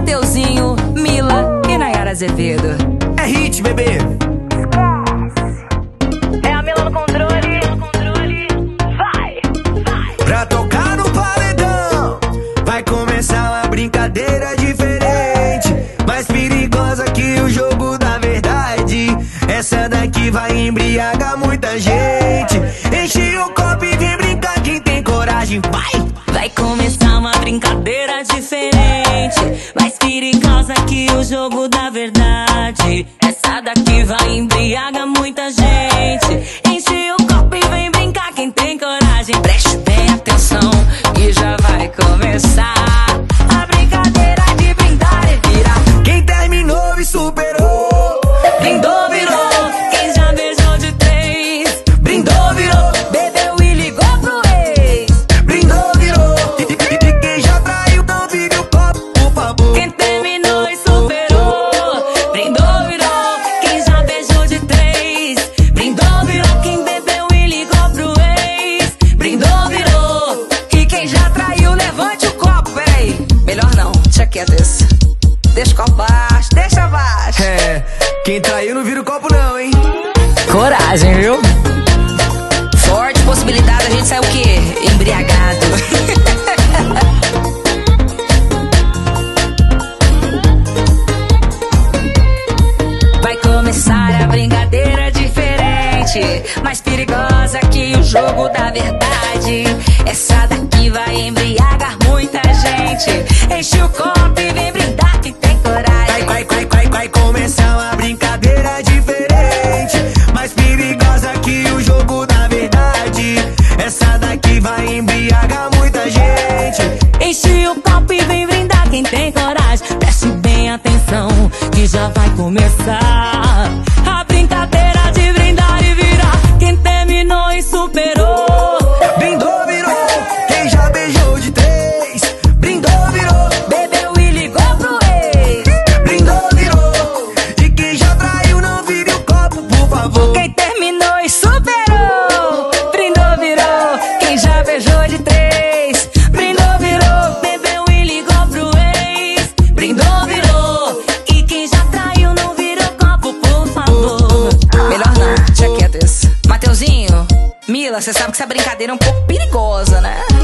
Mateuzinho, Mila e Nayara Azevedo. É hit, bebê. É a Mila no controle. Vai, vai. Pra tocar no paredão vai começar uma brincadeira diferente, mais perigosa que o jogo da verdade. Essa daqui vai embriagar muita gente. Enche o copo e vem brincar quem tem coragem. Vai começar uma brincadeira diferente, mais perigosa que o jogo da verdade. Essa daqui vai embriagar muita gente. Enche o copo e vem brincar quem tem coragem. Preste bem atenção que já vai começar a brincadeira de brindar e virar. Quem terminou e superou, Brindou, virou. Quem já beijou de 3, brindou, virou. bebeu e ligou pro ex. Brindou, virou. E quem já traiu, não vire o copo, por favor. Quem terminou e superou, brindou, virou. Quem já beijou de 3, brindou, virou. Quem bebeu e ligou pro ex, brindou, virou. E quem já traiu, levante o copo. Peraí, melhor não, deixa quieto isso. Deixa o copo baixo, deixa baixo. É, quem traiu não vira o copo não, hein? Coragem, viu? Forte possibilidade, a gente sai o quê? Embriagado. Vai começar a brincadeira diferente, mais perigosa que o jogo da verdade. Essa daqui vai embriagar muita gente. Enche o copo e vem brindar quem tem coragem. Vai começar uma brincadeira diferente, mais perigosa que o jogo da verdade. Essa daqui vai embriagar muita gente. Enche o copo e vem brindar quem tem coragem. Preste bem atenção que já vai começar a brincadeira de brindar e virar. Quem terminou e superou, Brindou, virou. Quem já beijou de 3, brindou, virou. bebeu e ligou pro ex. Brindou, virou. E quem já traiu, não vire o copo, por favor. Quem terminou e superou, brindou, virou. Quem já beijou de 3, brindou, virou. Bebeu e ligou pro ex, brindou, virou. E quem já traiu não vira o copo, por favor. Melhor não, deixa quieto isso. Mateuzinho, Mila, cê sabe que essa brincadeira é um pouco perigosa, né?